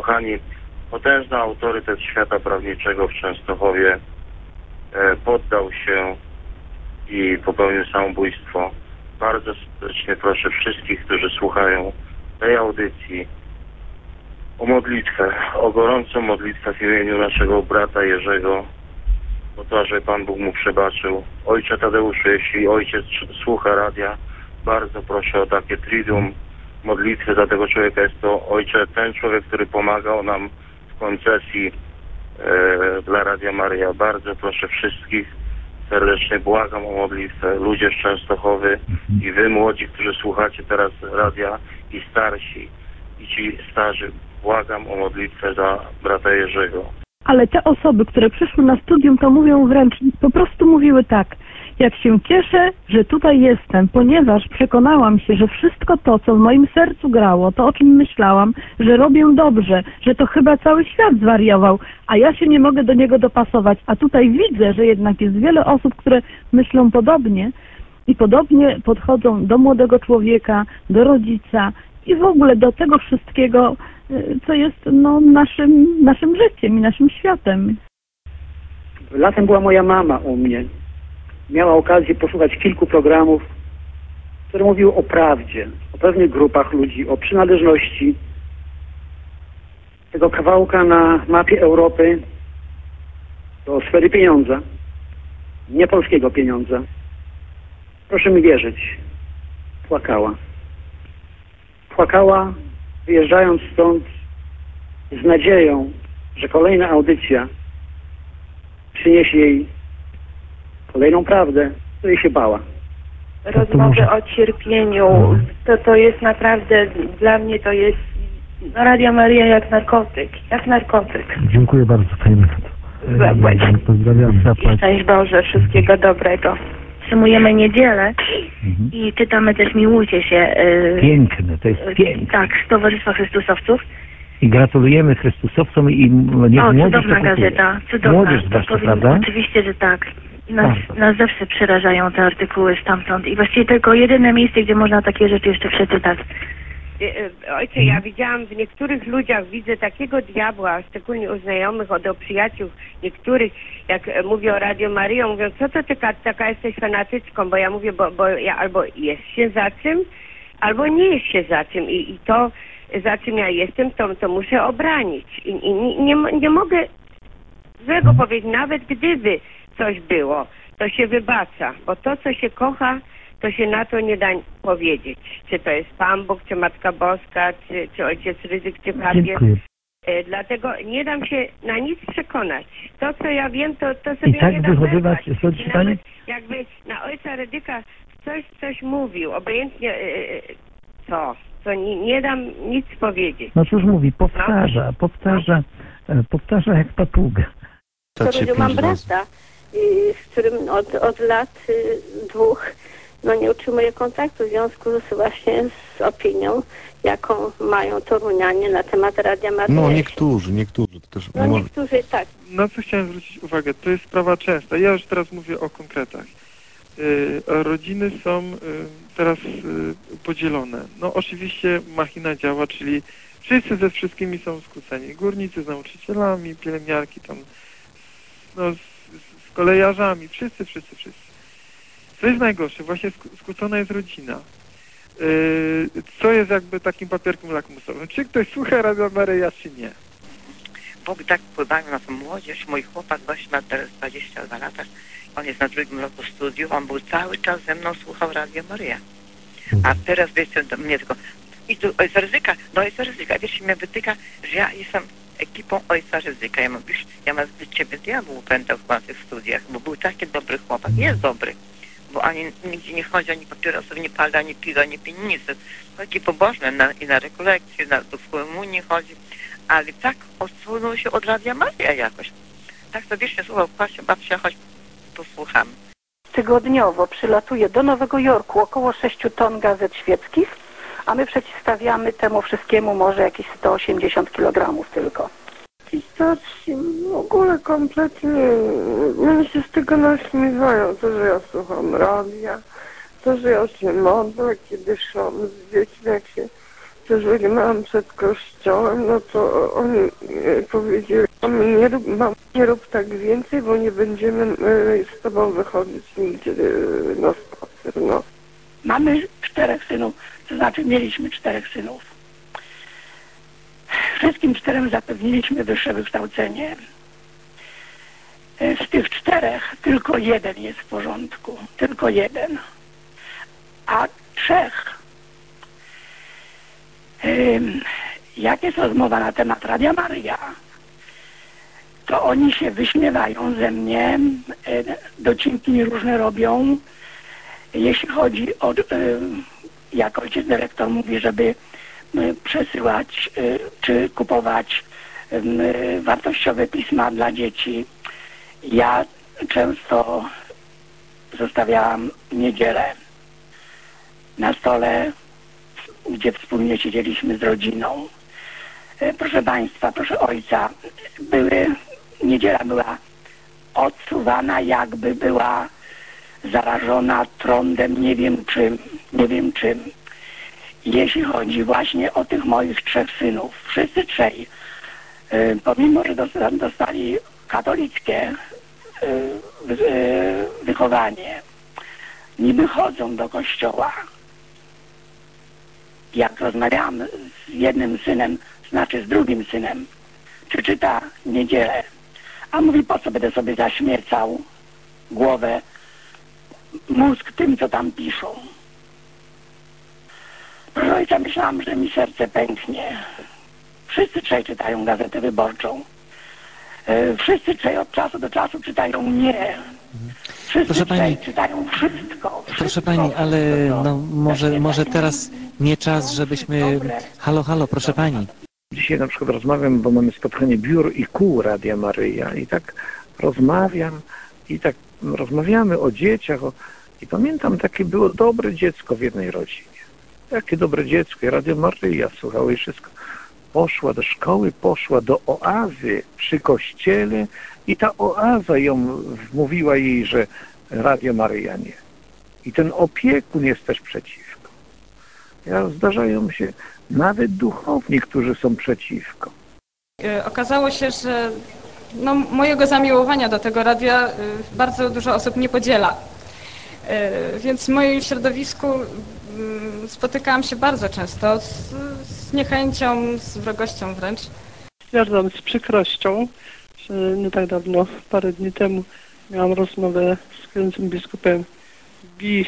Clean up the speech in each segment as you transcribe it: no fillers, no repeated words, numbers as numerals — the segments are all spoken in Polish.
kochani, potężny autorytet świata prawniczego w Częstochowie poddał się i popełnił samobójstwo. Bardzo serdecznie proszę wszystkich, którzy słuchają tej audycji o modlitwę, o gorącą modlitwę w imieniu naszego brata Jerzego, o to, że Pan Bóg mu przebaczył. Ojcze Tadeuszu, jeśli ojciec słucha radia, bardzo proszę o takie triduum modlitwy za tego człowieka. Jest to, ojcze, ten człowiek, który pomagał nam w koncesji dla Radia Maryja. Bardzo proszę wszystkich, serdecznie błagam o modlitwę. Ludzie z Częstochowy i wy młodzi, którzy słuchacie teraz radia, i starsi, i ci starzy, błagam o modlitwę za brata Jerzego. Ale te osoby, które przyszły na studium, to mówią wręcz, po prostu mówiły tak: jak się cieszę, że tutaj jestem, ponieważ przekonałam się, że wszystko to, co w moim sercu grało, to, o czym myślałam, że robię dobrze, że to chyba cały świat zwariował, a ja się nie mogę do niego dopasować. A tutaj widzę, że jednak jest wiele osób, które myślą podobnie i podobnie podchodzą do młodego człowieka, do rodzica i w ogóle do tego wszystkiego, co jest naszym życiem i naszym światem. Latem była moja mama u mnie. Miała okazję posłuchać kilku programów, które mówiły o prawdzie, o pewnych grupach ludzi, o przynależności tego kawałka na mapie Europy do sfery pieniądza, nie polskiego pieniądza. Proszę mi wierzyć, płakała. Płakała, wyjeżdżając stąd z nadzieją, że kolejna audycja przyniesie jej kolejną prawdę, której się bała. Rozmowy o cierpieniu, to jest naprawdę, dla mnie to jest Radio Maryja jak narkotyk, Dziękuję bardzo, Pani Renato. Pozdrawiam. Szczęść Boże, wszystkiego dobrego. Sumujemy niedzielę i czytamy też Miłujcie się. Piękne, to jest piękne. Tak, z Towarzystwa Chrystusowców. I gratulujemy Chrystusowcom i niech cudowna gazeta, cudowna. Młodzież zwłaszcza, prawda? Oczywiście, że tak. Nas zawsze przerażają te artykuły stamtąd i właściwie tylko jedyne miejsce, gdzie można takie rzeczy jeszcze przeczytać. Ojcze, ja widziałam w niektórych ludziach, widzę takiego diabła, szczególnie u znajomych, do przyjaciół niektórych, jak mówię o Radio Maryja, mówią, co to ty taka jesteś fanatyczką, bo ja mówię, bo ja albo jest się za czym, albo nie jest się za czym i to, za czym ja jestem, to muszę obranić i nie mogę złego powiedzieć, nawet gdyby coś było, to się wybacza, bo to, co się kocha, to się na to nie da powiedzieć. Czy to jest Pan Bóg, czy Matka Boska, czy Ojciec Ryzyk, czy papież. Dlatego nie dam się na nic przekonać. To, co ja wiem, to sobie i tak nie dam wychowywać, nawet jakby na Ojca Ryzyka coś mówił, obojętnie co nie dam nic powiedzieć. No cóż mówi, powtarza jak papuga. Mam brata, z którym od lat 2 nie utrzymuję kontaktu w związku właśnie z opinią, jaką mają Torunianie na temat Radia Maryja. No niektórzy też. Niektórzy tak. Na co chciałem zwrócić uwagę, to jest sprawa częsta. Ja już teraz mówię o konkretach. Rodziny są teraz podzielone. No oczywiście machina działa, czyli wszyscy ze wszystkimi są skłóceni. Górnicy z nauczycielami, pielęgniarki tam z kolejarzami, wszyscy. Co jest najgorsze? Właśnie skłócona jest rodzina. Co jest jakby takim papierkiem lakmusowym? Czy ktoś słucha Radia Maryja, czy nie? Bóg tak wpływają na tę młodzież. Mój chłopak właśnie ma teraz 22 lata. On jest na 2. roku studiów. On był cały czas ze mną, słuchał Radia Maryja. A teraz wiecie, do mnie tylko i do Ojca Ryzyka. Wiesz, mnie wytyka, że ja jestem ekipą Ojca Ryzyka. Ja mam zbyt ciebie diabłu upętał w tych studiach, bo był taki dobry chłopak. Jest dobry. Bo ani nigdzie nie chodzi, ani papierosów nie pali, ani piwa, ani pije nic. Taki pobożny i na rekolekcje, w komunii chodzi. Ale tak odsunął się od Radia Maryja jakoś. Tak to wiecznie słuchał, babcia, chodź posłuchamy. Tygodniowo przylatuje do Nowego Jorku około 6 ton gazet świeckich, a my przeciwstawiamy temu wszystkiemu może jakieś 180 kg tylko. Stacji w ogóle kompletnie mnie się z tego naśmiewają, to, że ja słucham radia, to, że ja się modlę, kiedy szłam z dziećmi, jak się że żegnałam przed kościołem, no to oni powiedzieli, nie rób tak więcej, bo nie będziemy z tobą wychodzić nigdzie na spacer, no. Mamy 4 synów, to znaczy mieliśmy 4 synów. Wszystkim 4 zapewniliśmy wyższe wykształcenie. Z tych 4 tylko 1 jest w porządku, tylko 1. A 3, jak jest rozmowa na temat Radia Maryja, to oni się wyśmiewają ze mnie, docinki mi różne robią. Jeśli chodzi o, jak ojciec dyrektor mówi, żeby przesyłać czy kupować wartościowe pisma dla dzieci, ja często zostawiałam niedzielę na stole, gdzie wspólnie siedzieliśmy z rodziną. Proszę Państwa, proszę Ojca, niedziela była odsuwana, jakby była zarażona trądem, nie wiem czym. Jeśli chodzi właśnie o tych moich 3 synów, wszyscy 3, pomimo że dostali katolickie wychowanie, niby chodzą do kościoła. Jak rozmawiałam z jednym synem, znaczy z drugim synem, czy czyta niedzielę, a mówi, po co będę sobie zaśmiecał głowę, mózg tym, co tam piszą. Proszę Ojca, myślałam, że mi serce pęknie. Wszyscy 3 czytają Gazetę Wyborczą. Wszyscy 3 od czasu do czasu czytają mnie. Wszyscy 3 czytają wszystko. Proszę Pani, ale no, może teraz nie czas, żebyśmy... Halo, proszę Pani. Dzisiaj na przykład rozmawiam, bo mamy spotkanie biur i kół Radia Maryja i tak rozmawiam i tak rozmawiamy o dzieciach i pamiętam, takie było dobre dziecko w jednej rodzinie. Jakie dobre dziecko i Radio Maryja słuchało i wszystko. Poszła do szkoły, poszła do oazy przy kościele i ta oaza ją wmówiła jej, że Radio Maryja nie. I ten opiekun jest też przeciwko. Zdarzają się nawet duchowni, którzy są przeciwko. Okazało się, że mojego zamiłowania do tego radia bardzo dużo osób nie podziela. Więc w moim środowisku spotykałam się bardzo często z niechęcią, z wrogością wręcz. Stwierdzam z przykrością, że nie tak dawno, parę dni temu miałam rozmowę z księdzem biskupem Guy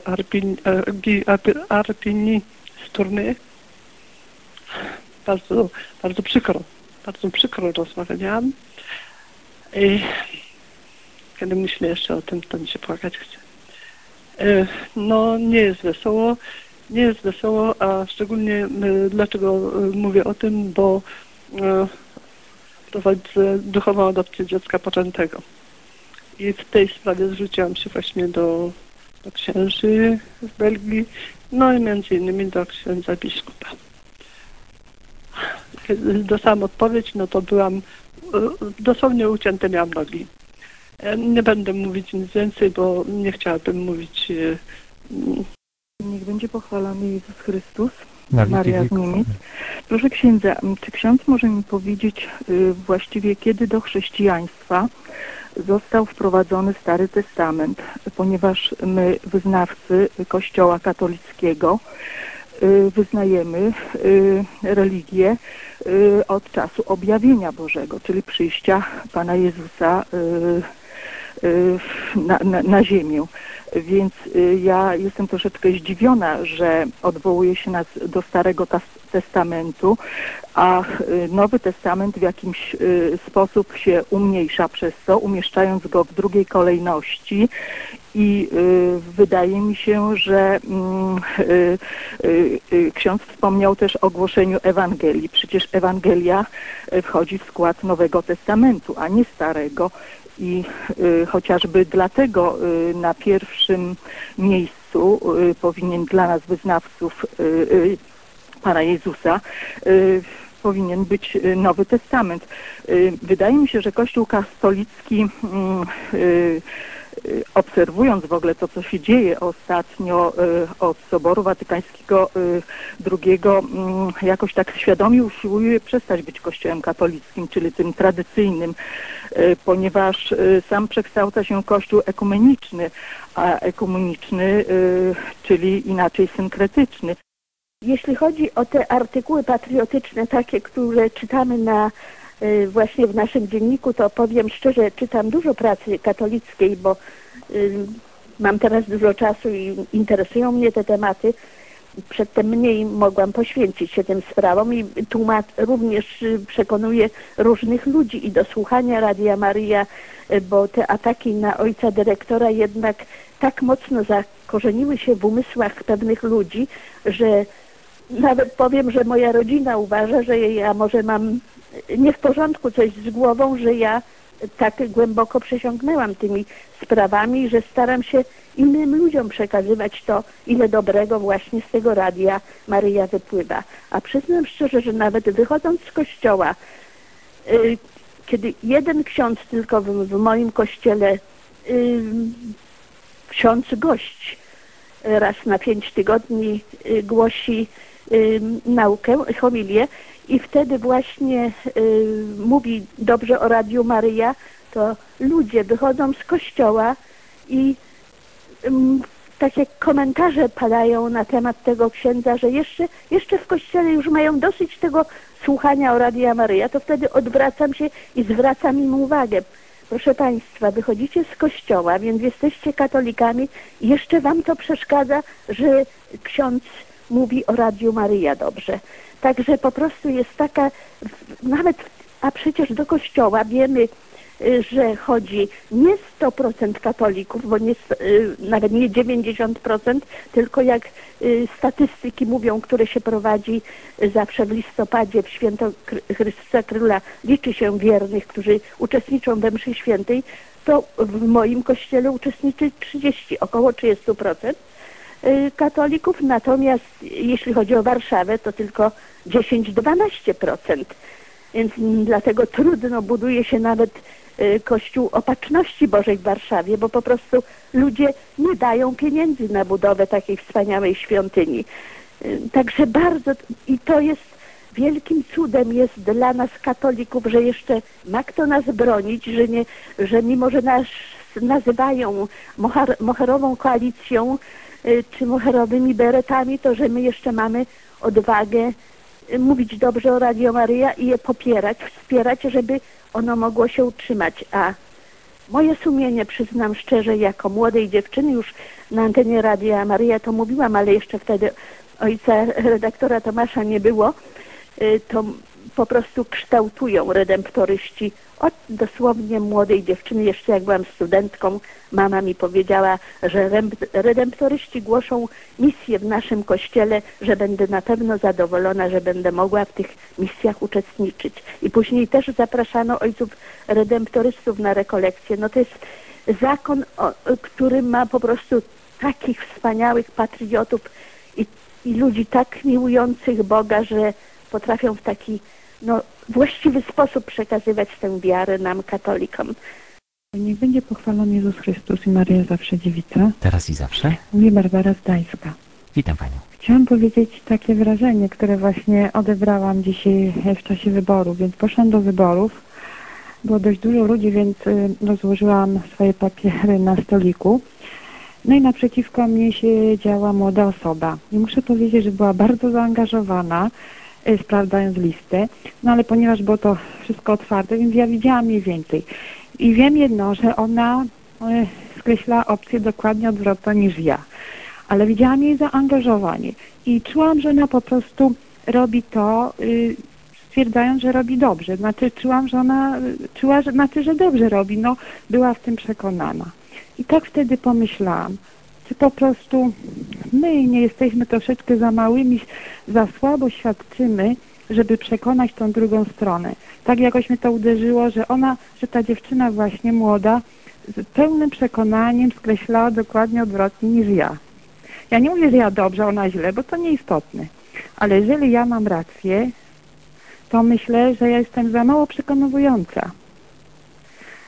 Arpini z Tournai. Bardzo przykro rozmowę miałam. I kiedy myślę jeszcze o tym, to mi się płakać chce. No nie jest wesoło, a szczególnie dlaczego mówię o tym, bo prowadzę duchową adopcję dziecka poczętego. I w tej sprawie zwróciłam się właśnie do księży w Belgii, no i między innymi do księdza biskupa. Kiedy dostałam odpowiedź, no to byłam, dosłownie ucięte miałam nogi. Nie będę mówić nic więcej, bo nie chciałabym mówić. Niech będzie pochwalony Jezus Chrystus, Maria z Niemiec. Proszę księdza, czy ksiądz może mi powiedzieć właściwie, kiedy do chrześcijaństwa został wprowadzony Stary Testament, ponieważ my, wyznawcy Kościoła katolickiego, wyznajemy religię od czasu objawienia Bożego, czyli przyjścia Pana Jezusa na ziemię. Więc ja jestem troszeczkę zdziwiona, że odwołuje się nas do Starego Testamentu, a Nowy Testament w jakiś sposób się umniejsza przez to, umieszczając go w drugiej kolejności i wydaje mi się, że ksiądz wspomniał też o głoszeniu Ewangelii. Przecież Ewangelia wchodzi w skład Nowego Testamentu, a nie Starego. I chociażby dlatego na pierwszym miejscu powinien dla nas wyznawców Pana Jezusa powinien być Nowy Testament. Wydaje mi się, że Kościół katolicki obserwując w ogóle to, co się dzieje ostatnio od Soboru Watykańskiego II, jakoś tak świadomie usiłuje przestać być kościołem katolickim, czyli tym tradycyjnym, ponieważ sam przekształca się kościół ekumeniczny, a ekumeniczny, czyli inaczej synkretyczny. Jeśli chodzi o te artykuły patriotyczne, takie, które czytamy właśnie w naszym dzienniku, to powiem szczerze, czytam dużo pracy katolickiej, bo mam teraz dużo czasu i interesują mnie te tematy. Przedtem mniej mogłam poświęcić się tym sprawom i również przekonuję różnych ludzi i do słuchania Radia Maryja, bo te ataki na ojca dyrektora jednak tak mocno zakorzeniły się w umysłach pewnych ludzi, że nawet powiem, że moja rodzina uważa, że ja może mam nie w porządku coś z głową, że ja tak głęboko przesiąknęłam tymi sprawami, że staram się innym ludziom przekazywać to, ile dobrego właśnie z tego Radia Maryja wypływa. A przyznam szczerze, że nawet wychodząc z kościoła, kiedy jeden ksiądz tylko w moim kościele, ksiądz gość raz na 5 tygodni głosi naukę, homilię i wtedy właśnie mówi dobrze o Radiu Maryja, to ludzie wychodzą z kościoła i takie komentarze padają na temat tego księdza, że jeszcze w kościele już mają dosyć tego słuchania o Radia Maryja, to wtedy odwracam się i zwracam im uwagę. Proszę Państwa, wychodzicie z kościoła, więc jesteście katolikami i jeszcze Wam to przeszkadza, że ksiądz mówi o Radiu Maryja dobrze. Także po prostu jest taka, a przecież do kościoła wiemy, że chodzi nie 100% katolików, bo nawet nie 90%, tylko jak statystyki mówią, które się prowadzi zawsze w listopadzie w święto Chrystusa Króla, liczy się wiernych, którzy uczestniczą we mszy świętej, to w moim kościele uczestniczy około 30% katolików, natomiast jeśli chodzi o Warszawę, to tylko 10-12%. Więc dlatego trudno buduje się nawet Kościół Opatrzności Bożej w Warszawie, bo po prostu ludzie nie dają pieniędzy na budowę takiej wspaniałej świątyni. Także bardzo, i to jest wielkim cudem jest dla nas katolików, że jeszcze ma kto nas bronić, że mimo, że nas nazywają moherową koalicją czy moherowymi beretami, to że my jeszcze mamy odwagę mówić dobrze o Radio Maryja i je popierać, wspierać, żeby ono mogło się utrzymać. A moje sumienie, przyznam szczerze, jako młodej dziewczyny, już na antenie Radia Maryja to mówiłam, ale jeszcze wtedy ojca redaktora Tomasza nie było, to po prostu kształtują redemptoryści. Od dosłownie młodej dziewczyny, jeszcze jak byłam studentką, mama mi powiedziała, że redemptoryści głoszą misję w naszym kościele, że będę na pewno zadowolona, że będę mogła w tych misjach uczestniczyć. I później też zapraszano ojców redemptorystów na rekolekcje. No to jest zakon, który ma po prostu takich wspaniałych patriotów i ludzi tak miłujących Boga, że potrafią w taki właściwy sposób przekazywać tę wiarę nam, katolikom. Niech będzie pochwalony Jezus Chrystus i Maryja Zawsze Dziewica. Teraz i zawsze. Mówię Barbara Zdańska. Witam Panią. Chciałam powiedzieć takie wrażenie, które właśnie odebrałam dzisiaj w czasie wyborów, więc poszłam do wyborów. Było dość dużo ludzi, więc rozłożyłam swoje papiery na stoliku. No i naprzeciwko mnie siedziała młoda osoba. I muszę powiedzieć, że była bardzo zaangażowana, sprawdzając listę, no ale ponieważ było to wszystko otwarte, więc ja widziałam mniej więcej. I wiem jedno, że ona skreślała opcję dokładnie odwrotną niż ja. Ale widziałam jej zaangażowanie i czułam, że ona po prostu robi to, stwierdzając, że robi dobrze. Znaczy czułam, że ona czuła, że dobrze robi. No, była w tym przekonana. I tak wtedy pomyślałam, czy po prostu my nie jesteśmy troszeczkę za małymi, za słabo świadczymy, żeby przekonać tą drugą stronę. Tak jakoś mnie to uderzyło, że ta dziewczyna właśnie młoda z pełnym przekonaniem skreślała dokładnie odwrotnie niż ja. Ja nie mówię, że ja dobrze, ona źle, bo to nieistotne. Ale jeżeli ja mam rację, to myślę, że ja jestem za mało przekonująca.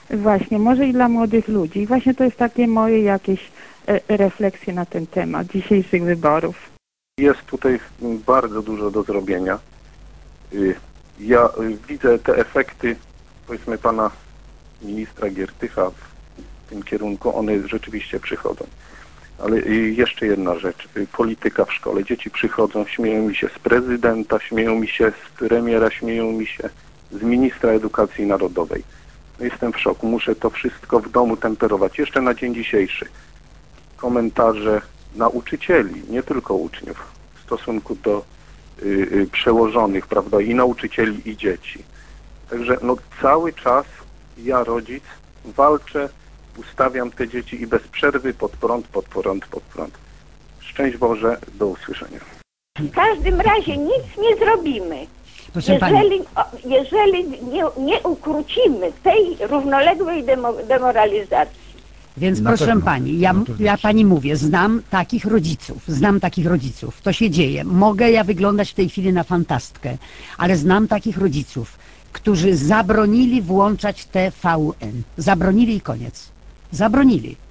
Właśnie, może i dla młodych ludzi. I właśnie to jest takie moje jakieś refleksje na ten temat dzisiejszych wyborów. Jest tutaj bardzo dużo do zrobienia. Ja widzę te efekty, powiedzmy, pana ministra Giertycha w tym kierunku, one rzeczywiście przychodzą. Ale jeszcze jedna rzecz, polityka w szkole. Dzieci przychodzą, śmieją mi się z prezydenta, śmieją mi się z premiera, śmieją mi się z ministra edukacji narodowej. Jestem w szoku, muszę to wszystko w domu temperować. Jeszcze na dzień dzisiejszy komentarze nauczycieli, nie tylko uczniów, w stosunku do przełożonych, prawda, i nauczycieli, i dzieci. Także no, cały czas ja, rodzic, walczę, ustawiam te dzieci i bez przerwy pod prąd. Szczęść Boże, do usłyszenia. W każdym razie nic nie zrobimy, jeżeli nie ukrócimy tej równoległej demoralizacji. Więc proszę pani, ja pani mówię, znam takich rodziców, to się dzieje. Mogę ja wyglądać w tej chwili na fantastkę, ale znam takich rodziców, którzy zabronili włączać TVN. Zabronili i koniec. Zabronili.